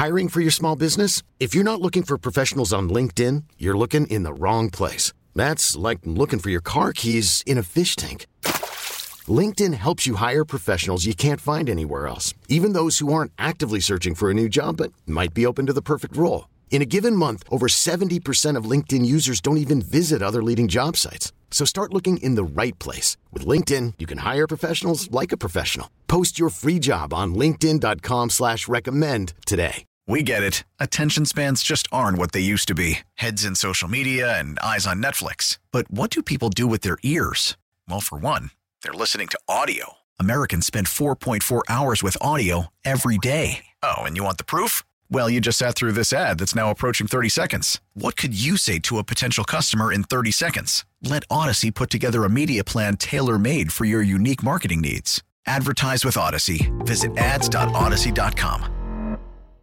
Hiring for your small business? If you're not looking for professionals on LinkedIn, you're looking in the wrong place. That's like looking for your car keys in a fish tank. LinkedIn helps you hire professionals you can't find anywhere else, even those who aren't actively searching for a new job but might be open to the perfect role. In a given month, over 70% of LinkedIn users don't even visit other leading job sites. So start looking in the right place. With LinkedIn, you can hire professionals like a professional. Post your free job on linkedin.com/recommend today. We get it. Attention spans just aren't what they used to be. Heads in social media and eyes on Netflix. But what do people do with their ears? Well, for one, they're listening to audio. Americans spend 4.4 hours with audio every day. Oh, and you want the proof? Well, you just sat through this ad that's now approaching 30 seconds. What could you say to a potential customer in 30 seconds? Let Odyssey put together a media plan tailor-made for your unique marketing needs. Advertise with Odyssey. Visit ads.odyssey.com.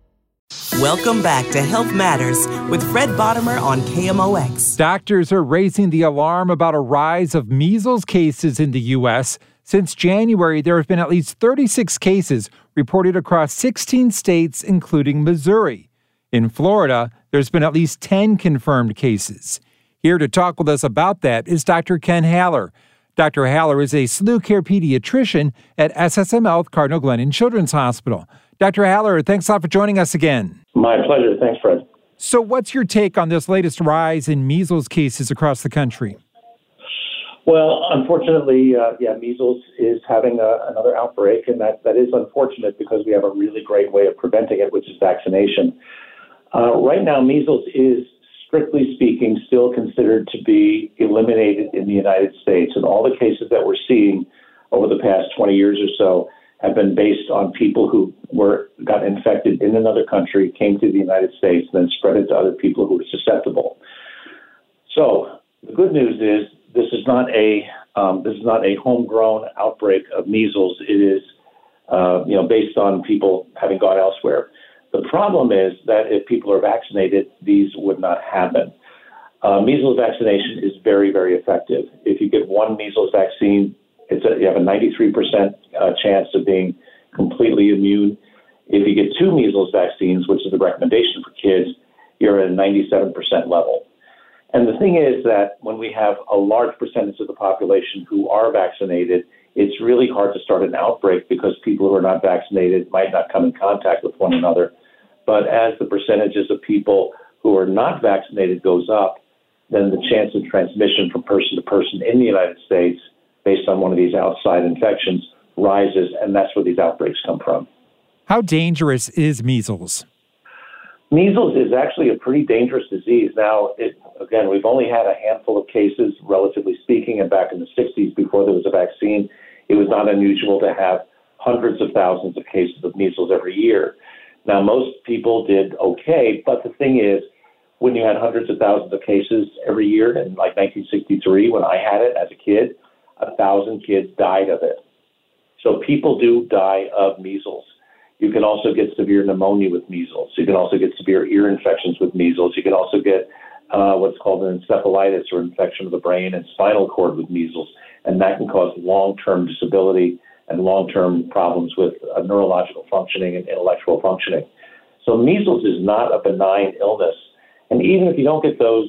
Welcome back to Health Matters with Fred Bottomer on KMOX. Doctors are raising the alarm about a rise of measles cases in the U.S. Since January, there have been at least 36 cases reported across 16 states, including Missouri. In Florida, there's been at least 10 confirmed cases. Here to talk with us about that is Dr. Ken Haller. Dr. Haller is a SLU care pediatrician at SSM Health Cardinal Glennon Children's Hospital. Dr. Haller, thanks a lot for joining us again. My pleasure. Thanks, Fred. So what's your take on this latest rise in measles cases across the country? Well, unfortunately, measles is having another outbreak, and that is unfortunate because we have a really great way of preventing it, which is vaccination. Right now, measles is, strictly speaking, still considered to be eliminated in the United States, and all the cases that we're seeing over the past 20 years or so have been based on people who got infected in another country, came to the United States, and then spread it to other people who were susceptible. So the good news is this is not a homegrown outbreak of measles. It is based on people having gone elsewhere. The problem is that if people are vaccinated, these would not happen. Measles vaccination is very, very effective. If you get one measles vaccine, you have a 93% chance of being completely immune. If you get two measles vaccines, which is the recommendation for kids, you're at a 97% level. And the thing is that when we have a large percentage of the population who are vaccinated, it's really hard to start an outbreak because people who are not vaccinated might not come in contact with one another. But as the percentages of people who are not vaccinated goes up, then the chance of transmission from person to person in the United States based on one of these outside infections rises, and that's where these outbreaks come from. How dangerous is measles? Measles is actually a pretty dangerous disease. Now, we've only had a handful of cases, relatively speaking, and back in the 60s, before there was a vaccine, it was not unusual to have hundreds of thousands of cases of measles every year. Now, most people did okay, but the thing is, when you had hundreds of thousands of cases every year, in like 1963, when I had it as a kid, 1,000 kids died of it. So people do die of measles. You can also get severe pneumonia with measles. You can also get severe ear infections with measles. You can also get what's called an encephalitis, or infection of the brain and spinal cord with measles, and that can cause long-term disability and long-term problems with neurological functioning and intellectual functioning. So measles is not a benign illness, and even if you don't get those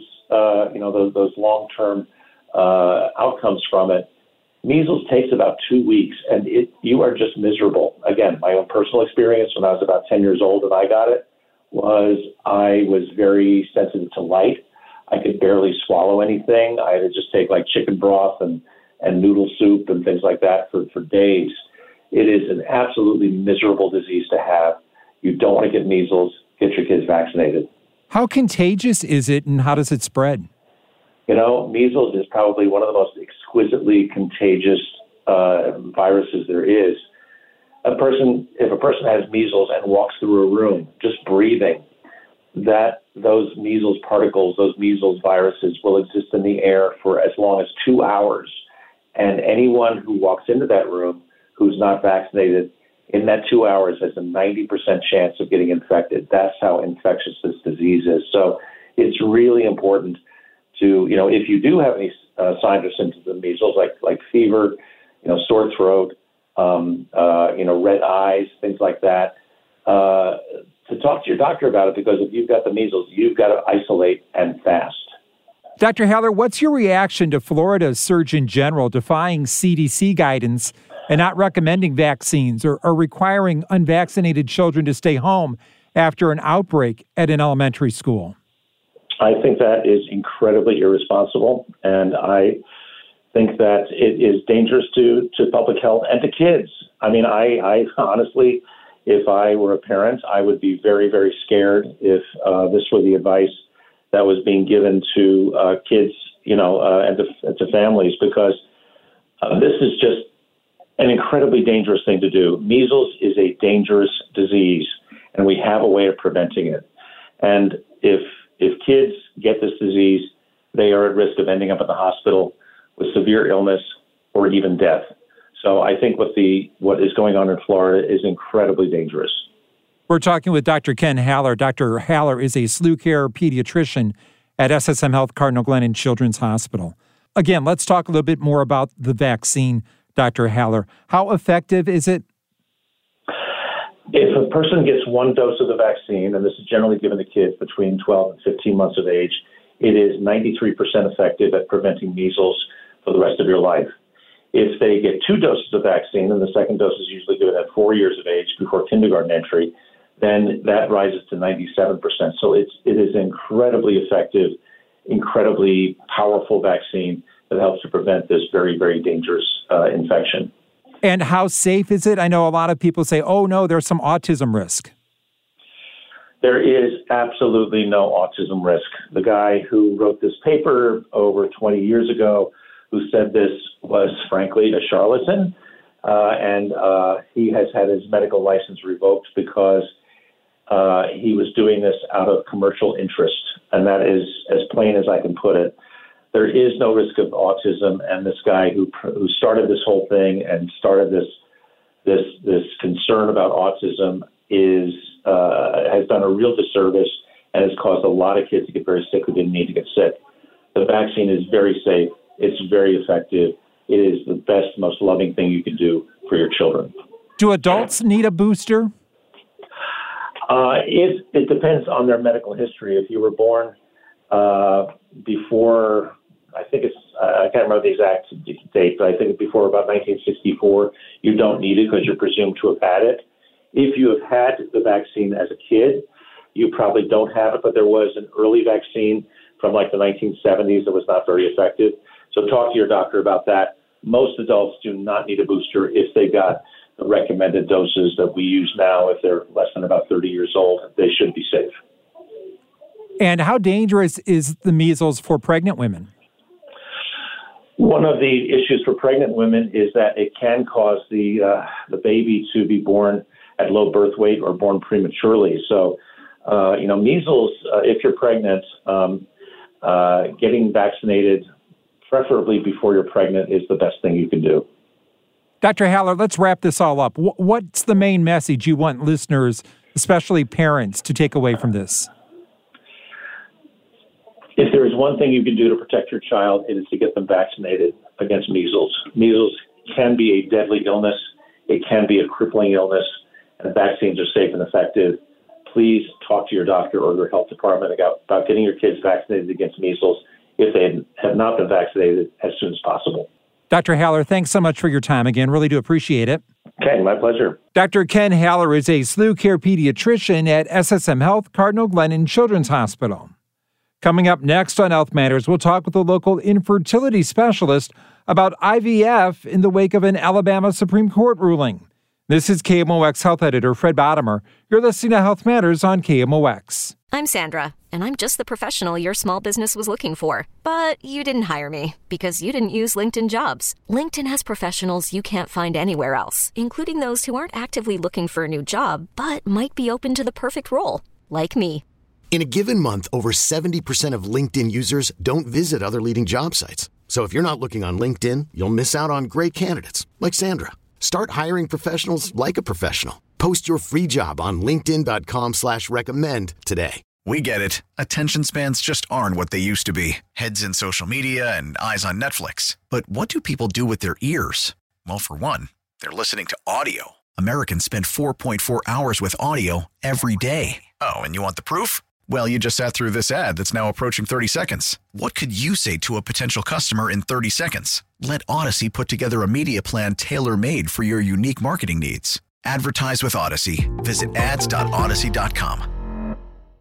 long-term outcomes from it, measles takes about 2 weeks, and you are just miserable. Again, my own personal experience when I was about 10 years old and I got it was I was very sensitive to light. I could barely swallow anything. I had to just take like chicken broth and noodle soup and things like that for days. It is an absolutely miserable disease to have. You don't want to get measles. Get your kids vaccinated. How contagious is it, and how does it spread? Measles is probably one of the most exquisitely contagious viruses there is. If a person has measles and walks through a room, just breathing, those measles particles, those measles viruses will exist in the air for as long as 2 hours. And anyone who walks into that room who's not vaccinated in that 2 hours has a 90% chance of getting infected. That's how infectious this disease is. So it's really important to, if you do have any signs or symptoms of measles, like fever, sore throat, red eyes, things like that, to talk to your doctor about it, because if you've got the measles, you've got to isolate and fast. Dr. Haller, what's your reaction to Florida's Surgeon General defying CDC guidance and not recommending vaccines or requiring unvaccinated children to stay home after an outbreak at an elementary school? I think that is incredibly irresponsible, and I think that it is dangerous to public health and to kids. I mean, I honestly, if I were a parent, I would be very, very scared if this were the advice that was being given to kids, and to families, because this is just an incredibly dangerous thing to do. Measles is a dangerous disease, and we have a way of preventing it. And if kids get this disease, they are at risk of ending up in the hospital with severe illness or even death. So I think what is going on in Florida is incredibly dangerous. We're talking with Dr. Ken Haller. Dr. Haller is a SLU Care pediatrician at SSM Health Cardinal Glennon Children's Hospital. Again, let's talk a little bit more about the vaccine, Dr. Haller. How effective is it? If a person gets one dose of the vaccine, and this is generally given to kids between 12 and 15 months of age, it is 93% effective at preventing measles for the rest of your life. If they get two doses of vaccine, and the second dose is usually given at 4 years of age before kindergarten entry, then that rises to 97%. So it is incredibly effective, incredibly powerful vaccine that helps to prevent this very, very dangerous infection. And how safe is it? I know a lot of people say, oh, no, there's some autism risk. There is absolutely no autism risk. The guy who wrote this paper over 20 years ago, who said this, was frankly a charlatan, and he has had his medical license revoked because he was doing this out of commercial interest, and that is as plain as I can put it. There is no risk of autism, and this guy who started this whole thing and started this concern about autism has done a real disservice and has caused a lot of kids to get very sick who didn't need to get sick. The vaccine is very safe. It's very effective. It is the best, most loving thing you can do for your children. Do adults need a booster? It depends on their medical history. If you were born before, I can't remember the exact date, but I think before about 1964, you don't need it because you're presumed to have had it. If you have had the vaccine as a kid, you probably don't have it, but there was an early vaccine from like the 1970s that was not very effective. So talk to your doctor about that. Most adults do not need a booster if they got the recommended doses that we use now. If they're less than about 30 years old, they should be safe. And how dangerous is the measles for pregnant women? One of the issues for pregnant women is that it can cause the baby to be born at low birth weight or born prematurely. So, measles, if you're pregnant, getting vaccinated, preferably before you're pregnant, is the best thing you can do. Dr. Haller, let's wrap this all up. What's the main message you want listeners, especially parents, to take away from this? If there is one thing you can do to protect your child, it is to get them vaccinated against measles. Measles can be a deadly illness. It can be a crippling illness, and vaccines are safe and effective. Please talk to your doctor or your health department about getting your kids vaccinated against measles if they have not been vaccinated as soon as possible. Dr. Haller, thanks so much for your time again. Really do appreciate it. Okay, my pleasure. Dr. Ken Haller is a SLU Care pediatrician at SSM Health Cardinal Glennon Children's Hospital. Coming up next on Health Matters, we'll talk with a local infertility specialist about IVF in the wake of an Alabama Supreme Court ruling. This is KMOX Health Editor Fred Bottomer. You're listening to Health Matters on KMOX. I'm Sandra, and I'm just the professional your small business was looking for. But you didn't hire me because you didn't use LinkedIn Jobs. LinkedIn has professionals you can't find anywhere else, including those who aren't actively looking for a new job, but might be open to the perfect role, like me. In a given month, over 70% of LinkedIn users don't visit other leading job sites. So if you're not looking on LinkedIn, you'll miss out on great candidates like Sandra. Start hiring professionals like a professional. Post your free job on linkedin.com/recommend today. We get it. Attention spans just aren't what they used to be. Heads in social media and eyes on Netflix. But what do people do with their ears? Well, for one, they're listening to audio. Americans spend 4.4 hours with audio every day. Oh, and you want the proof? Well, you just sat through this ad that's now approaching 30 seconds. What could you say to a potential customer in 30 seconds? Let Odyssey put together a media plan tailor-made for your unique marketing needs. Advertise with Odyssey. Visit ads.odyssey.com.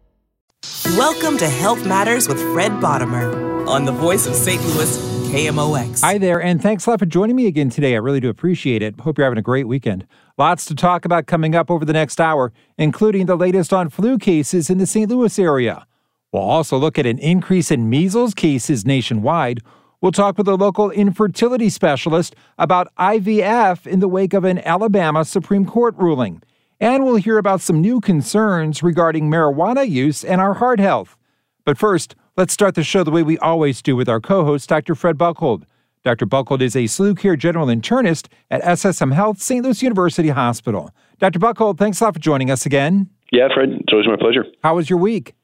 Welcome to Health Matters with Fred Bottomer on the voice of St. Louis, KMOX. Hi there, and thanks a lot for joining me again today. I really do appreciate it. Hope you're having a great weekend. Lots to talk about coming up over the next hour, including the latest on flu cases in the St. Louis area. We'll also look at an increase in measles cases nationwide. We'll talk with a local infertility specialist about IVF in the wake of an Alabama Supreme Court ruling. And we'll hear about some new concerns regarding marijuana use and our heart health. But first, let's start the show the way we always do with our co-host, Dr. Fred Buchhold. Dr. Buchhold is a SLU Care General Internist at SSM Health St. Louis University Hospital. Dr. Buchhold, thanks a lot for joining us again. Yeah, Fred, it's always my pleasure. How was your week?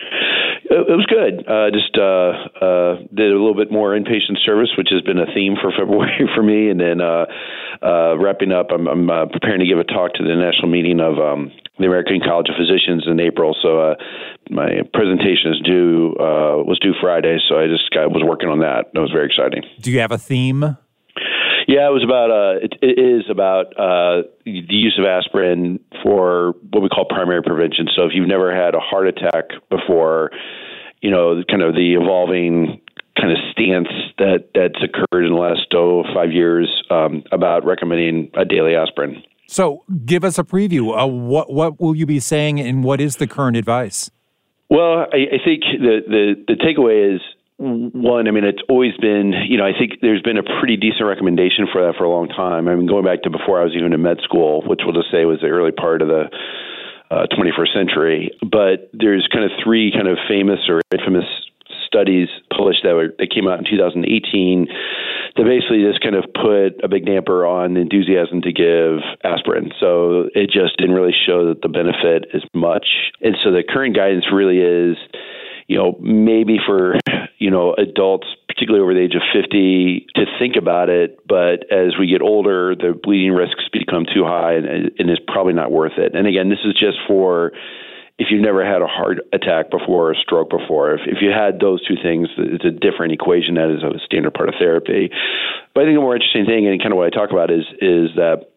It was good. Just did a little bit more inpatient service, which has been a theme for February for me. And then wrapping up, I'm preparing to give a talk to the national meeting of the American College of Physicians in April. So my presentation was due Friday. So I was working on that. That was very exciting. Do you have a theme? Yeah, it was about it is about the use of aspirin for what we call primary prevention. So if you've never had a heart attack before, kind of the evolving kind of stance that's occurred in the last 5 years about recommending a daily aspirin. So give us a preview. What will you be saying, and what is the current advice? Well, I think the takeaway is, one, I mean, it's always been, I think there's been a pretty decent recommendation for that for a long time. I mean, going back to before I was even in med school, which we'll just say was the early part of the 21st century. But there's kind of three kind of famous or infamous studies published that came out in 2018 that basically just kind of put a big damper on the enthusiasm to give aspirin. So it just didn't really show that the benefit is much. And so the current guidance really is, maybe for, adults, particularly over the age of 50, to think about it. But as we get older, the bleeding risks become too high and it's probably not worth it. And again, this is just for if you've never had a heart attack before or a stroke before. If you had those two things, it's a different equation that is a standard part of therapy. But I think the more interesting thing, and kind of what I talk about, is that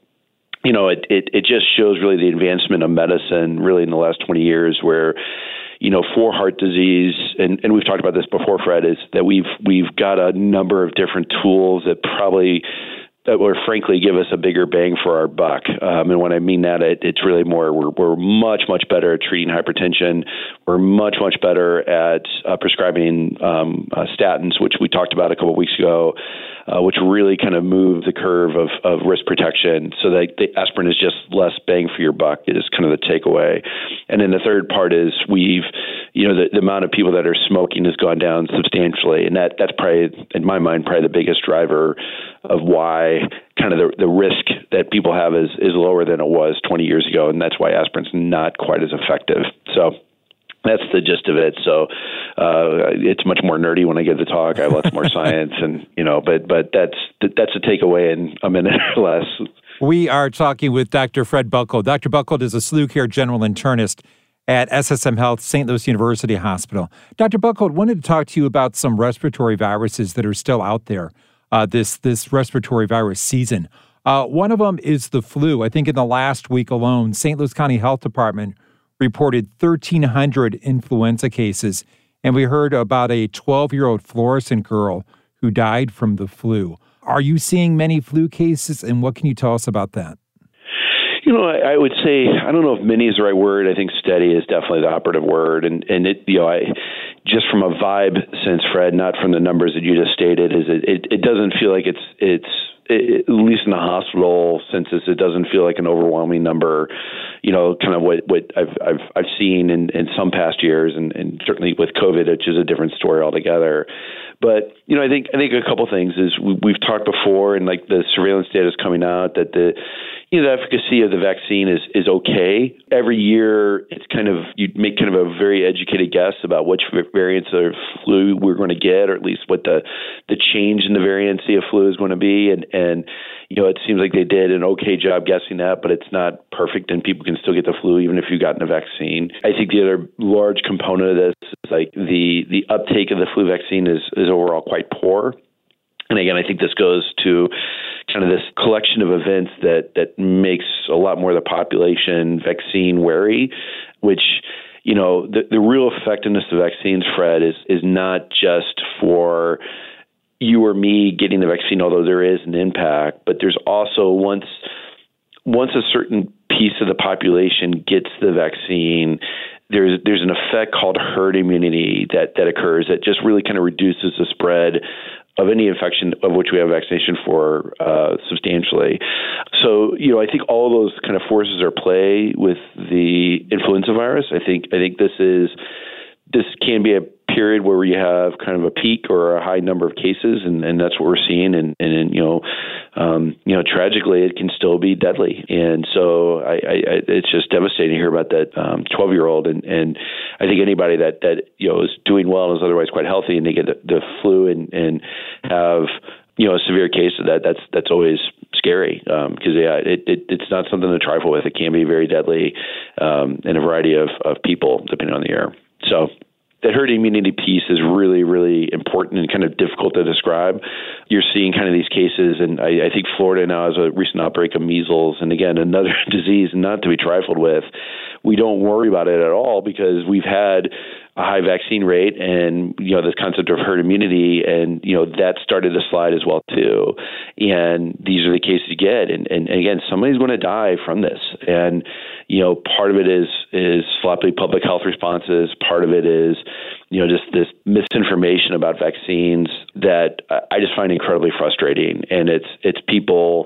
it just shows really the advancement of medicine really in the last 20 years where, for heart disease, and we've talked about this before, Fred, is that we've got a number of different tools that will frankly give us a bigger bang for our buck. And when I mean that, it's really more, we're much, much better at treating hypertension. We're much, much better at prescribing statins, which we talked about a couple of weeks ago, which really kind of move the curve of risk protection so that the aspirin is just less bang for your buck is kind of the takeaway. And then the third part is the amount of people that are smoking has gone down substantially. And that's probably, in my mind, probably the biggest driver of why kind of the risk that people have is lower than it was 20 years ago. And that's why aspirin's not quite as effective. So that's the gist of it. So it's much more nerdy when I give the talk. I have lots more science, and but that's a takeaway in a minute or less. We are talking with Dr. Fred Buchhold. Dr. Buchhold is a SLU Care General Internist at SSM Health St. Louis University Hospital. Dr. Buchhold, wanted to talk to you about some respiratory viruses that are still out there this respiratory virus season. One of them is the flu. I think in the last week alone, St. Louis County Health Department reported 1,300 influenza cases, and we heard about a 12-year-old Florissant girl who died from the flu. Are you seeing many flu cases, and what can you tell us about that? I would say, I don't know if many is the right word. I think steady is definitely the operative word. And it, just from a vibe sense, Fred, not from the numbers that you just stated, is it doesn't feel like it's at least in the hospital census, it doesn't feel like an overwhelming number, kind of what I've seen in some past years and certainly with COVID, which is a different story altogether. But, I think a couple things is we've talked before, and like the surveillance data is coming out that the efficacy of the vaccine is okay. Every year, it's you make kind of a very educated guess about which variants of flu we're going to get, or at least what the change in the variancy of flu is going to be. And And, it seems like they did an okay job guessing that, but it's not perfect, and people can still get the flu even if you've gotten a vaccine. I think the other large component of this is like the uptake of the flu vaccine is overall quite poor. And again, I think this goes to kind of this collection of events that makes a lot more of the population vaccine wary, which, the real effectiveness of vaccines, Fred, is not just for you or me getting the vaccine, although there is an impact, but there's also once a certain piece of the population gets the vaccine, there's an effect called herd immunity that occurs that just really kind of reduces the spread of any infection of which we have vaccination for substantially. So, I think all of those kind of forces are at play with the influenza virus. I think this can be a period where you have kind of a peak or a high number of cases, and that's what we're seeing. And tragically, it can still be deadly. And so it's just devastating to hear about that 12-year-old. And I think anybody that is doing well and is otherwise quite healthy, and they get the flu and have a severe case of that's always scary because it's not something to trifle with. It can be very deadly in a variety of people depending on the year. So that herd immunity piece is really, really important and kind of difficult to describe. You're seeing kind of these cases, and I think Florida now has a recent outbreak of measles, and again, another disease not to be trifled with. We don't worry about it at all because we've had a high vaccine rate and, this concept of herd immunity, and, that started to slide as well too. And these are the cases you get. And again, somebody's going to die from this. And, part of it is sloppy public health responses. Part of it is, just this misinformation about vaccines that I just find incredibly frustrating. And it's people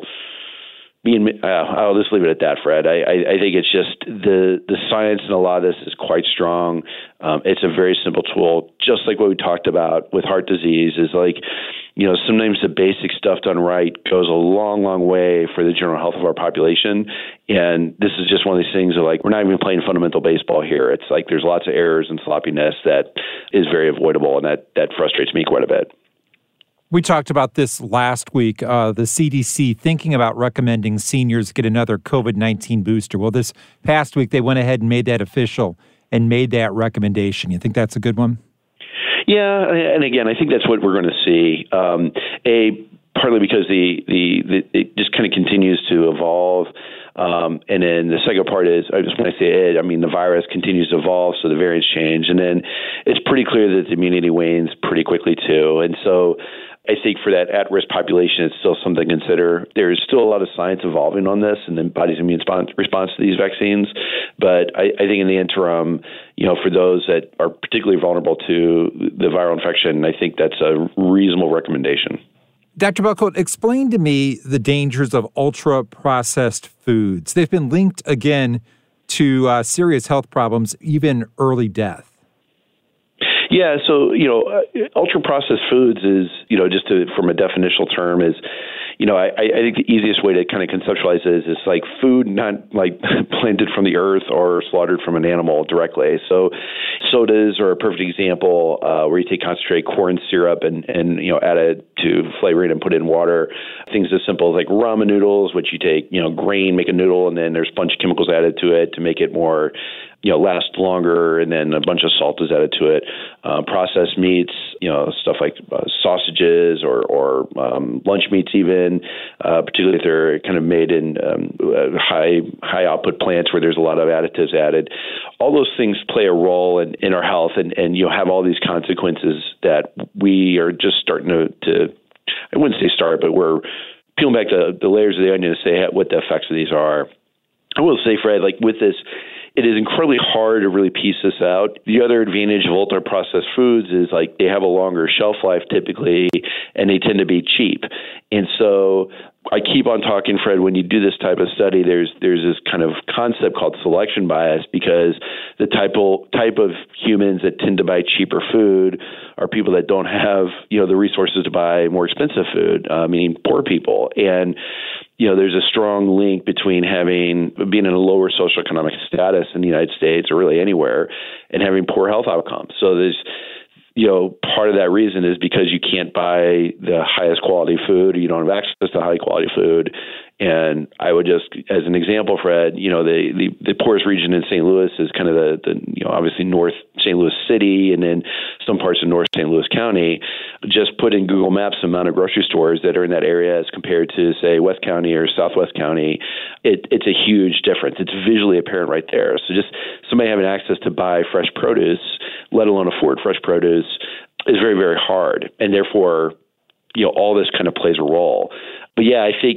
I'll just leave it at that, Fred. I think it's just the science in a lot of this is quite strong. It's a very simple tool, just like what we talked about with heart disease is like, sometimes the basic stuff done right goes a long, long way for the general health of our population. And this is just one of these things of like, we're not even playing fundamental baseball here. It's like there's lots of errors and sloppiness that is very avoidable, and that frustrates me quite a bit. We talked about this last week, the CDC thinking about recommending seniors get another COVID-19 booster. Well, this past week, they went ahead and made that official and made that recommendation. You think that's a good one? Yeah, and again, I think that's what we're going to see. Partly because it just kind of continues to evolve. And then the second part is, I just want to say it, the virus continues to evolve, so the variants change. And then it's pretty clear that the immunity wanes pretty quickly too. And so I think for that at-risk population, it's still something to consider. There's still a lot of science evolving on this and the body's immune response to these vaccines. But I think in the interim, for those that are particularly vulnerable to the viral infection, I think that's a reasonable recommendation. Dr. Buckle, explain to me the dangers of ultra-processed foods. They've been linked again to serious health problems, even early death. Yeah, so, ultra-processed foods is, from a definitional term is, I think the easiest way to kind of conceptualize it is like food not like planted from the earth or slaughtered from an animal directly. So sodas are a perfect example where you take concentrated corn syrup and add it to flavoring and put it in water. Things as simple as like ramen noodles, which you take, grain, make a noodle, and then there's a bunch of chemicals added to it to make it more last longer, and then a bunch of salt is added to it. Processed meats, stuff like sausages or lunch meats even, particularly if they're kind of made in high output plants where there's a lot of additives added. All those things play a role in our health, and have all these consequences that we are just starting to I wouldn't say start, but we're peeling back the layers of the onion to say what the effects of these are. I will say, Fred, like with this, it is incredibly hard to really piece this out. The other advantage of ultra-processed foods is like they have a longer shelf life typically, and they tend to be cheap. And so I keep on talking, Fred, when you do this type of study, there's this kind of concept called selection bias, because the type of humans that tend to buy cheaper food are people that don't have, the resources to buy more expensive food, meaning poor people. And there's a strong link between being in a lower socioeconomic status in the United States or really anywhere and having poor health outcomes. So part of that reason is because you can't buy the highest quality food, or you don't have access to high quality food. And I would just, as an example, Fred, the poorest region in St. Louis is kind of the obviously North St. Louis City, and then some parts of North St. Louis County. Just put in Google Maps the amount of grocery stores that are in that area as compared to, say, West County or Southwest County. It's a huge difference. It's visually apparent right there. So just somebody having access to buy fresh produce, let alone afford fresh produce, is very, very hard. And therefore, all this kind of plays a role. But yeah, I think,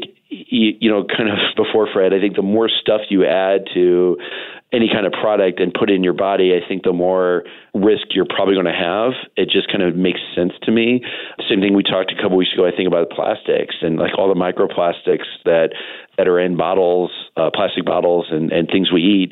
kind of before, Fred, I think the more stuff you add to any kind of product and put in your body, I think the more risk you're probably going to have. It just kind of makes sense to me. Same thing we talked a couple weeks ago, I think, about plastics and like all the microplastics that are in bottles, plastic bottles and things we eat.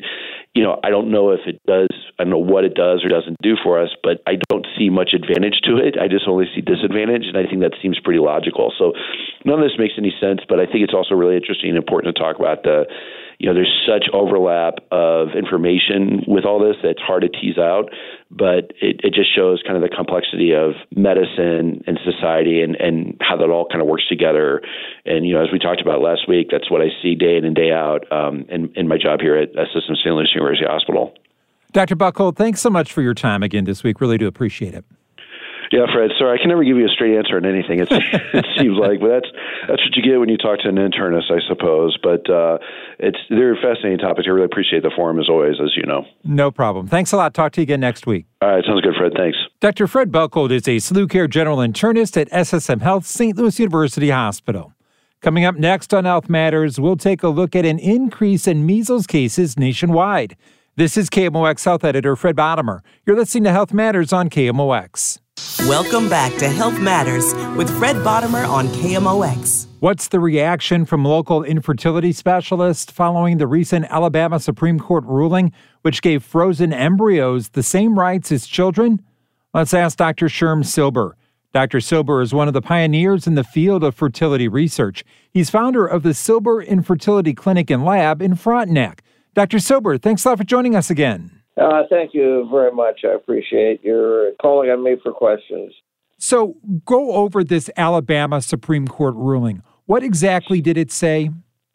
I don't know if it does, I don't know what it does or doesn't do for us, but I don't see much advantage to it. I just only see disadvantage, and I think that seems pretty logical. So none of this makes any sense, but I think it's also really interesting and important to talk about there's such overlap of information with all this that's hard to tease out, but it just shows kind of the complexity of medicine and society and how that all kind of works together. And, as we talked about last week, that's what I see day in and day out in my job here at System St. Louis University Hospital. Dr. Buchholz, thanks so much for your time again this week. Really do appreciate it. Yeah, Fred. Sorry, I can never give you a straight answer on anything. It seems like, but that's what you get when you talk to an internist, I suppose. But they're fascinating topics. I really appreciate the forum as always, as you know. No problem. Thanks a lot. Talk to you again next week. All right, sounds good, Fred. Thanks. Dr. Fred Buchholz is a SLU Care general internist at SSM Health St. Louis University Hospital. Coming up next on Health Matters, we'll take a look at an increase in measles cases nationwide. This is KMOX Health Editor Fred Bottomer. You're listening to Health Matters on KMOX. Welcome back to Health Matters with Fred Bottomer on KMOX. What's the reaction from local infertility specialists following the recent Alabama Supreme Court ruling, which gave frozen embryos the same rights as children? Let's ask Dr. Sherm Silber. Dr. Silber is one of the pioneers in the field of fertility research. He's founder of the Silber Infertility Clinic and Lab in Frontenac. Dr. Silber, thanks a lot for joining us again. Thank you very much. I appreciate your calling on me for questions. So go over this Alabama Supreme Court ruling. What exactly did it say?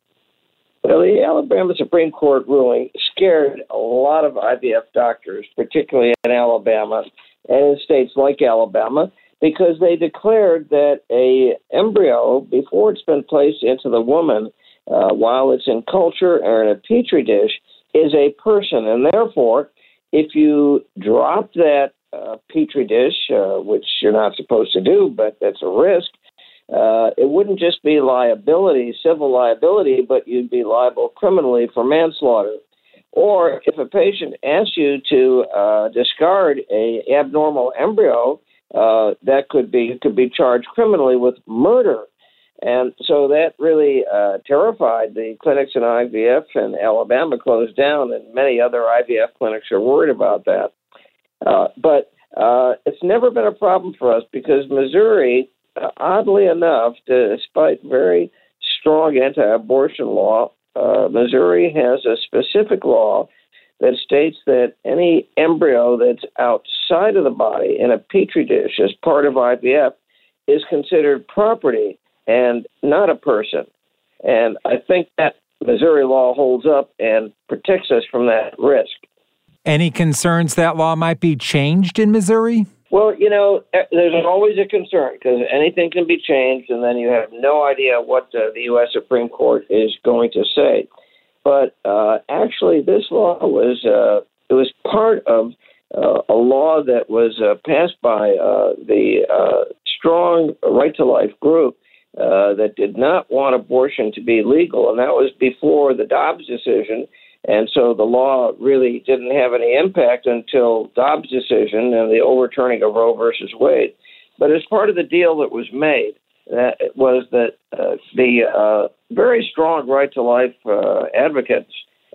Well, the Alabama Supreme Court ruling scared a lot of IVF doctors, particularly in Alabama and in states like Alabama, because they declared that a embryo, before it's been placed into the woman, while it's in culture or in a petri dish, is a person. And therefore, if you drop that petri dish, which you're not supposed to do, but that's a risk, it wouldn't just be liability, civil liability, but you'd be liable criminally for manslaughter. Or if a patient asks you to discard a abnormal embryo, that could be charged criminally with murder. And so that really terrified the clinics in IVF, and Alabama closed down, and many other IVF clinics are worried about that. But it's never been a problem for us because Missouri, oddly enough, despite very strong anti-abortion law, Missouri has a specific law that states that any embryo that's outside of the body in a petri dish as part of IVF is considered property and not a person. And I think that Missouri law holds up and protects us from that risk. Any concerns that law might be changed in Missouri? Well, there's always a concern because anything can be changed, and then you have no idea what the U.S. Supreme Court is going to say. But actually, this law was part of a law that was passed by the Strong Right to Life group that did not want abortion to be legal, and that was before the Dobbs decision. And so the law really didn't have any impact until Dobbs' decision and the overturning of Roe versus Wade. But as part of the deal that was made, it was that the very strong right to life advocates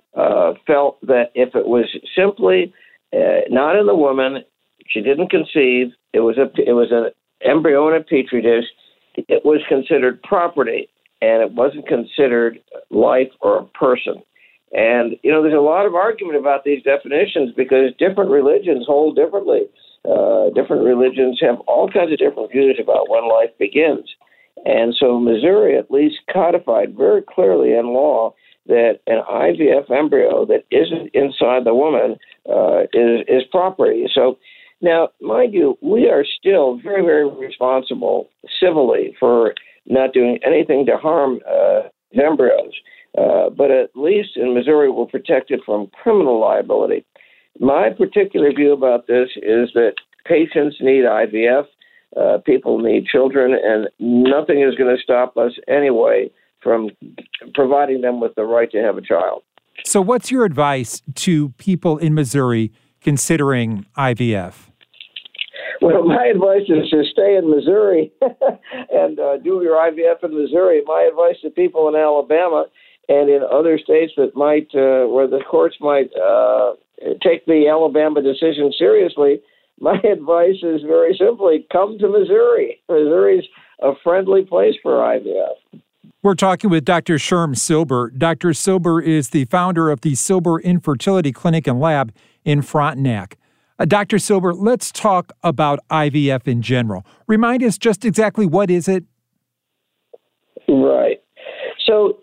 felt that if it was simply not in the woman, she didn't conceive, it was an embryo in a petri dish, it was considered property, and it wasn't considered life or a person. And, there's a lot of argument about these definitions because different religions hold differently. different religions have all kinds of different views about when life begins. And so Missouri at least codified very clearly in law that an IVF embryo that isn't inside the woman is property. So now, mind you, we are still very, very responsible civilly for not doing anything to harm embryos. But at least in Missouri, we're protected from criminal liability. My particular view about this is that patients need IVF, people need children, and nothing is going to stop us anyway from providing them with the right to have a child. So what's your advice to people in Missouri considering IVF? Well, my advice is to stay in Missouri and do your IVF in Missouri. My advice to people in Alabama and in other states that might, where the courts might take the Alabama decision seriously, my advice is very simply, come to Missouri. Missouri's a friendly place for IVF. We're talking with Dr. Sherm Silber. Dr. Silber is the founder of the Silber Infertility Clinic and Lab in Frontenac. Dr. Silber, let's talk about IVF in general. Remind us just exactly what is it? Right. So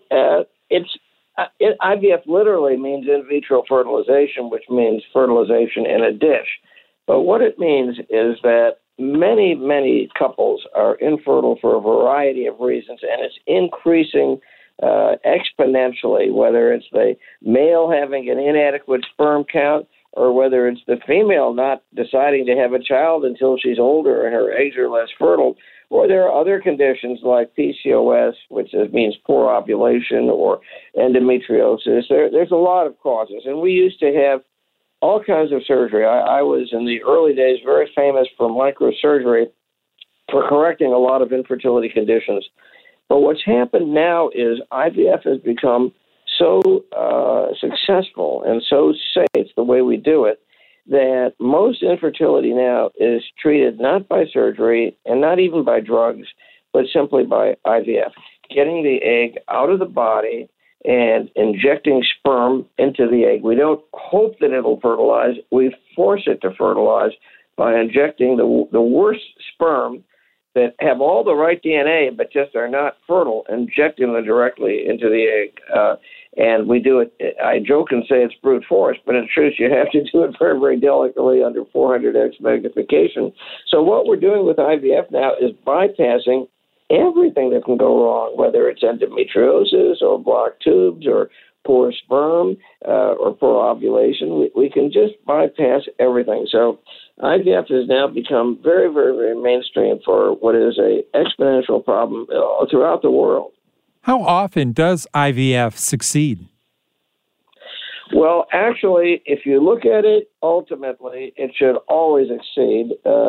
IVF literally means in vitro fertilization, which means fertilization in a dish. But what it means is that many, many couples are infertile for a variety of reasons, and it's increasing exponentially, whether it's the male having an inadequate sperm count or whether it's the female not deciding to have a child until she's older and her eggs are less fertile, or there are other conditions like PCOS, which means poor ovulation, or endometriosis. There's a lot of causes, and we used to have all kinds of surgery. I was, in the early days, very famous for microsurgery for correcting a lot of infertility conditions. But what's happened now is IVF has become so successful and so safe, the way we do it, that most infertility now is treated not by surgery and not even by drugs, but simply by IVF, getting the egg out of the body and injecting sperm into the egg. We don't hope that it'll fertilize. We force it to fertilize by injecting the worst sperm that have all the right DNA but just are not fertile, injecting them directly into the egg. And we do it, I joke and say it's brute force, but in truth, you have to do it very, very delicately under 400x magnification. So what we're doing with IVF now is bypassing everything that can go wrong, whether it's endometriosis or blocked tubes or poor sperm or poor ovulation. We can just bypass everything. So IVF has now become very, very, very mainstream for what is an exponential problem throughout the world. How often does IVF succeed? Well, actually, if you look at it, ultimately, it should always succeed.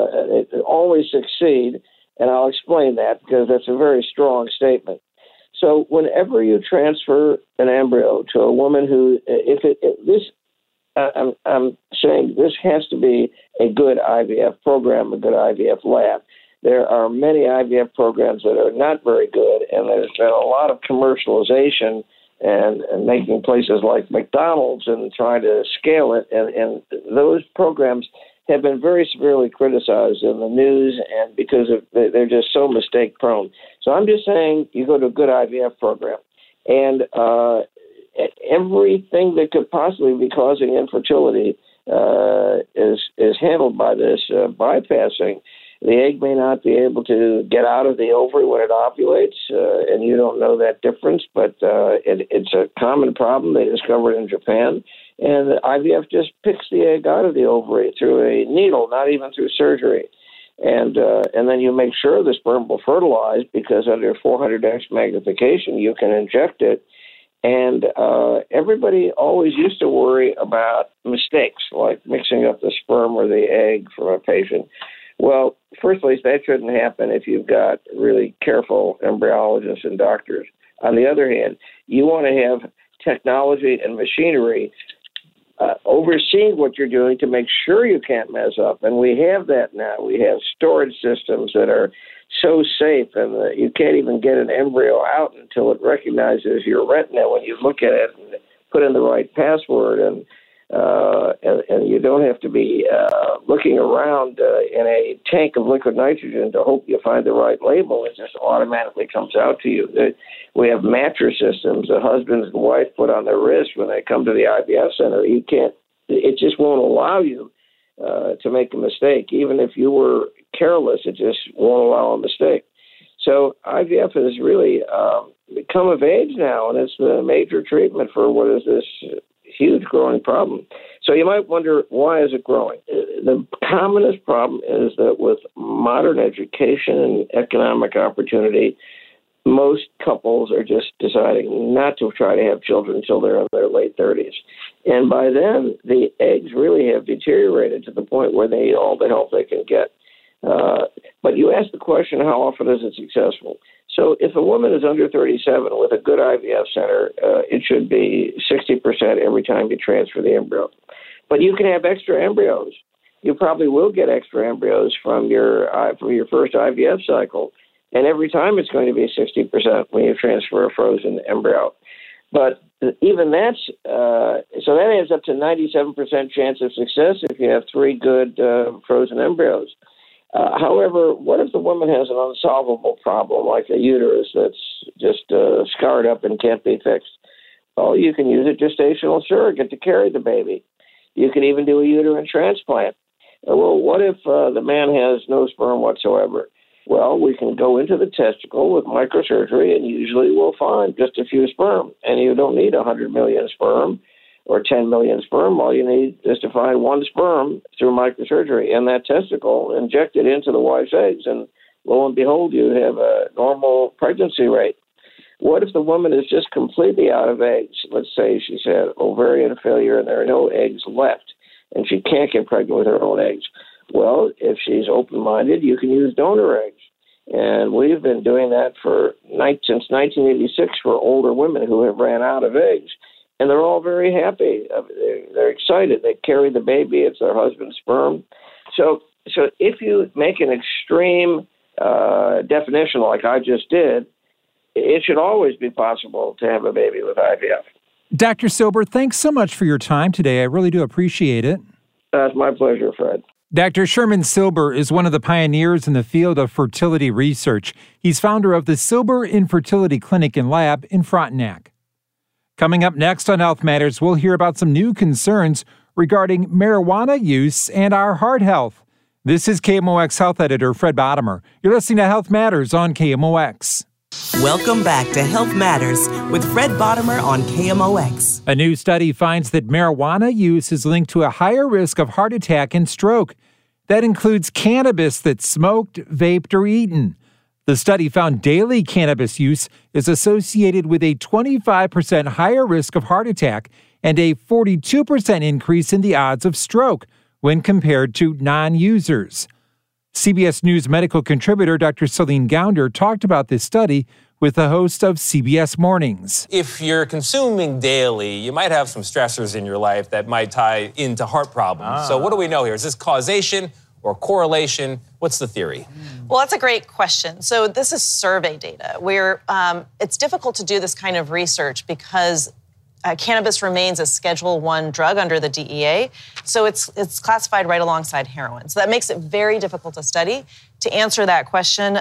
And I'll explain that because that's a very strong statement. So whenever you transfer an embryo to a woman who, I'm saying this has to be a good IVF program, a good IVF lab. There are many IVF programs that are not very good, and there's been a lot of commercialization and making places like McDonald's and trying to scale it. And those programs have been very severely criticized in the news, and because they're just so mistake prone. So I'm just saying you go to a good IVF program, and everything that could possibly be causing infertility is handled by this bypassing. The egg may not be able to get out of the ovary when it ovulates, and you don't know that difference, but it's a common problem. They discovered in Japan. And the IVF just picks the egg out of the ovary through a needle, not even through surgery. And then you make sure the sperm will fertilize because under 400x magnification, you can inject it. And everybody always used to worry about mistakes, like mixing up the sperm or the egg from a patient. Well, firstly, that shouldn't happen if you've got really careful embryologists and doctors. On the other hand, you want to have technology and machinery overseeing what you're doing to make sure you can't mess up. And we have that now. We have storage systems that are so safe, and you can't even get an embryo out until it recognizes your retina when you look at it and put in the right password. And and you don't have to be looking around in a tank of liquid nitrogen to hope you find the right label. It just automatically comes out to you. We have mattress systems that husbands and wife put on their wrist when they come to the IVF center. It just won't allow you to make a mistake. Even if you were careless, it just won't allow a mistake. So IVF has really come of age now, and it's the major treatment for what is this huge growing problem. So you might wonder, why is it growing? The commonest problem is that with modern education and economic opportunity, most couples are just deciding not to try to have children until they're in their late 30s. And by then, the eggs really have deteriorated to the point where they need all the help they can get. But you ask the question, how often is it successful? So if a woman is under 37 with a good IVF center, it should be 60% every time you transfer the embryo. But you can have extra embryos. You probably will get extra embryos from your first IVF cycle. And every time it's going to be 60% when you transfer a frozen embryo. But even that's, so that adds up to 97% chance of success if you have 3 good frozen embryos. However, what if the woman has an unsolvable problem like a uterus that's just scarred up and can't be fixed? Well, you can use a gestational surrogate to carry the baby. You can even do a uterine transplant. Well, what if the man has no sperm whatsoever? Well, we can go into the testicle with microsurgery, and usually we'll find just a few sperm. And you don't need 100 million sperm or 10 million sperm. All you need is to find 1 sperm through microsurgery in that testicle, inject it into the wife's eggs, and lo and behold, you have a normal pregnancy rate. What if the woman is just completely out of eggs? Let's say she's had ovarian failure and there are no eggs left, and she can't get pregnant with her own eggs. Well, if she's open-minded, you can use donor eggs. And we've been doing that since 1986 for older women who have ran out of eggs. And they're all very happy. They're excited. They carry the baby. It's their husband's sperm. So if you make an extreme definition like I just did, it should always be possible to have a baby with IVF. Dr. Silber, thanks so much for your time today. I really do appreciate it. It's my pleasure, Fred. Dr. Sherman Silber is one of the pioneers in the field of fertility research. He's founder of the Silber Infertility Clinic and Lab in Frontenac. Coming up next on Health Matters, we'll hear about some new concerns regarding marijuana use and our heart health. This is KMOX Health Editor Fred Bottomer. You're listening to Health Matters on KMOX. Welcome back to Health Matters with Fred Bottomer on KMOX. A new study finds that marijuana use is linked to a higher risk of heart attack and stroke. That includes cannabis that's smoked, vaped, or eaten. The study found daily cannabis use is associated with a 25% higher risk of heart attack and a 42% increase in the odds of stroke when compared to non-users. CBS News medical contributor Dr. Celine Gounder talked about this study with the host of CBS Mornings. If you're consuming daily, you might have some stressors in your life that might tie into heart problems. So what do we know here? Is this causation or correlation? What's the theory? Well, that's a great question. So this is survey data where it's difficult to do this kind of research because cannabis remains a Schedule I drug under the DEA, so it's classified right alongside heroin. So that makes it very difficult to study. To answer that question,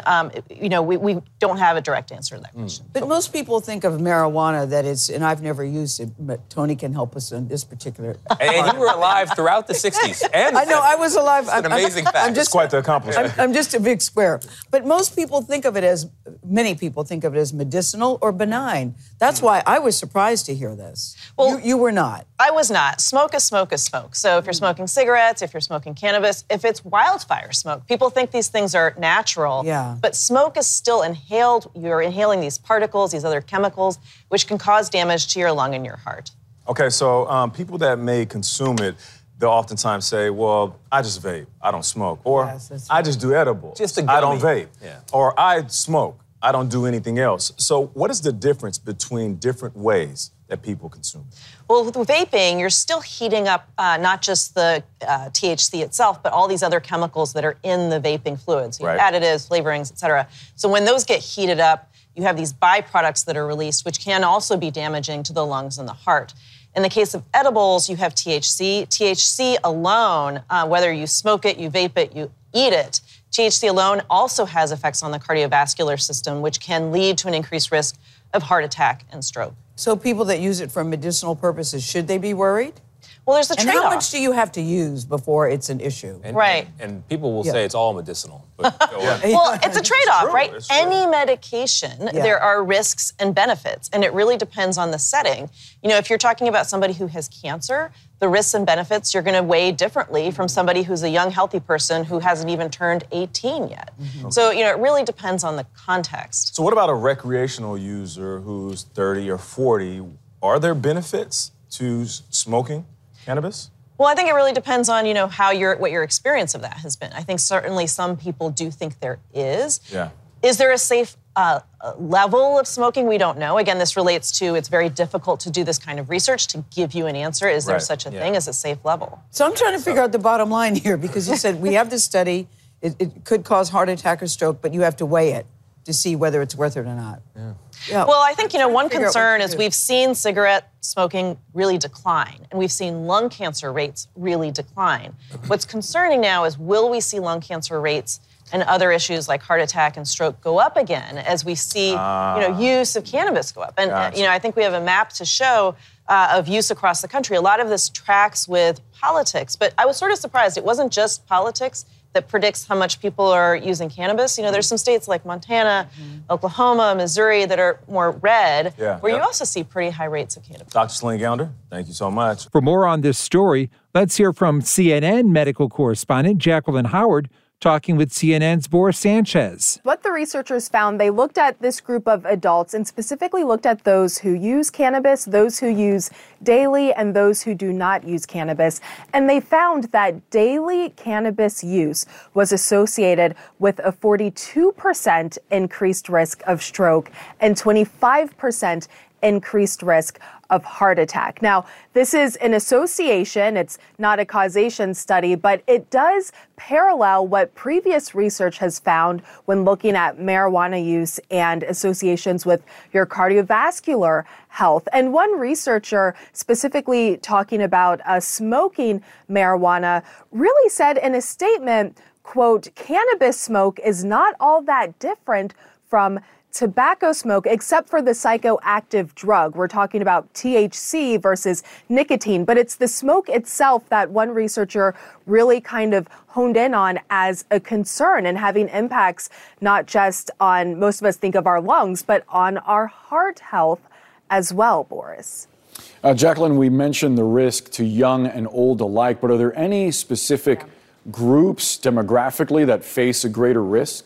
we don't have a direct answer to that question. But most people think of marijuana that it's, and I've never used it, but Tony can help us on this particular. And you were alive throughout the 60s. And I know, I was alive. It's an amazing fact. It's quite the accomplishment. I'm just a big square. But most people think of it as, many people think of it as medicinal or benign. That's why I was surprised to hear this. Well, you were not. I was not. Smoke is smoke is smoke. So if you're smoking cigarettes, if you're smoking cannabis, if it's wildfire smoke, people think these things are natural. Yeah. But smoke is still inhaled. You're inhaling these particles, these other chemicals, which can cause damage to your lung and your heart. Okay, so people that may consume it, they'll oftentimes say, well, I just vape, I don't smoke. Or I just do edibles, just a I don't vape. Yeah. Or I smoke, I don't do anything else. So what is the difference between different ways that people consume? Well, with vaping, you're still heating up not just the THC itself, but all these other chemicals that are in the vaping fluids, Right. additives, flavorings, et cetera. So when those get heated up, you have these byproducts that are released, which can also be damaging to the lungs and the heart. In the case of edibles, you have THC. THC alone, whether you smoke it, you vape it, you eat it, THC alone also has effects on the cardiovascular system, which can lead to an increased risk of heart attack and stroke. So people that use it for medicinal purposes, should they be worried? Well, there's a trade-off. And how much do you have to use before it's an issue? Right. And people will say it's all medicinal. But Well, it's a trade-off, right? Any medication, there are risks and benefits, and it really depends on the setting. You know, if you're talking about somebody who has cancer, the risks and benefits you're going to weigh differently from somebody who's a young, healthy person who hasn't even turned 18 yet. Mm-hmm. So, you know, it really depends on the context. So what about a recreational user who's 30 or 40? Are there benefits to smoking cannabis? Well, I think it really depends on, you know, what your experience of that has been. I think certainly some people do think there is. Yeah. Is there a safe level of smoking? We don't know. Again, this relates to it's very difficult to do this kind of research to give you an answer. Is there such a thing as a safe level? So I'm trying to figure out the bottom line here, because you said we have this study. It could cause heart attack or stroke, but you have to weigh it to see whether it's worth it or not. Yeah. Well, I think, you know, one concern is we've seen cigarette smoking really decline, and we've seen lung cancer rates really decline. What's concerning now is, will we see lung cancer rates and other issues like heart attack and stroke go up again as we see, you know, use of cannabis go up? And, you know, I think we have a map to show of use across the country. A lot of this tracks with politics, but I was sort of surprised. It wasn't just politics that predicts how much people are using cannabis. You know, there's some states like Montana, Oklahoma, Missouri that are more red, where you also see pretty high rates of cannabis. Dr. Celine Gounder, thank you so much. For more on this story, let's hear from CNN medical correspondent Jacqueline Howard, talking with CNN's Boris Sanchez. What the researchers found, they looked at this group of adults and specifically looked at those who use cannabis, those who use daily, and those who do not use cannabis. And they found that daily cannabis use was associated with a 42% increased risk of stroke and 25% increased risk of heart attack. Now, this is an association. It's not a causation study, but it does parallel what previous research has found when looking at marijuana use and associations with your cardiovascular health. And one researcher specifically talking about smoking marijuana really said in a statement, quote, "Cannabis smoke is not all that different from tobacco smoke, except for the psychoactive drug." We're talking about THC versus nicotine, but it's the smoke itself that one researcher really kind of honed in on as a concern and having impacts not just on, most of us think of our lungs, but on our heart health as well, Boris. Jacqueline, we mentioned the risk to young and old alike, but are there any specific groups demographically that face a greater risk?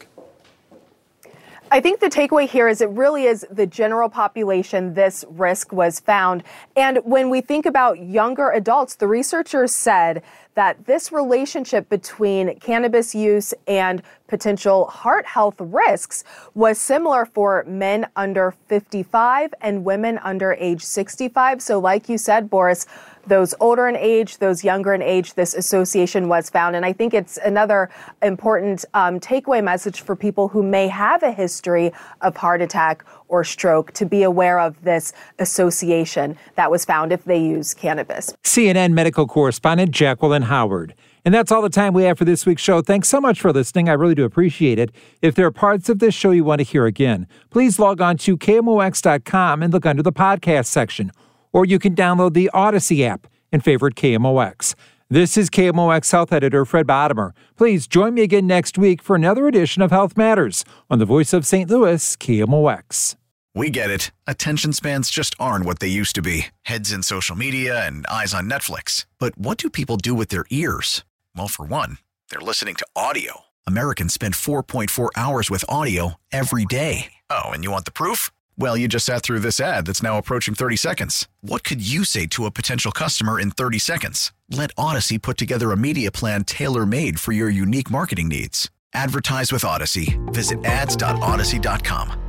I think the takeaway here is it really is the general population this risk was found. And when we think about younger adults, the researchers said that this relationship between cannabis use and potential heart health risks was similar for men under 55 and women under age 65. So like you said, Boris, those older in age, those younger in age, this association was found. And I think it's another important takeaway message for people who may have a history of heart attack or stroke to be aware of this association that was found if they use cannabis. CNN medical correspondent Jacqueline Howard. And that's all the time we have for this week's show. Thanks so much for listening. I really do appreciate it. If there are parts of this show you want to hear again, please log on to KMOX.com and look under the podcast section. Or you can download the Odyssey app and favorite KMOX. This is KMOX Health Editor Fred Bodimer. Please join me again next week for another edition of Health Matters on the Voice of St. Louis, KMOX. We get it. Attention spans just aren't what they used to be. Heads in social media and eyes on Netflix. But what do people do with their ears? Well, for one, they're listening to audio. Americans spend 4.4 hours with audio every day. Oh, and you want the proof? Well, you just sat through this ad that's now approaching 30 seconds. What could you say to a potential customer in 30 seconds? Let Odyssey put together a media plan tailor-made for your unique marketing needs. Advertise with Odyssey. Visit ads.odyssey.com.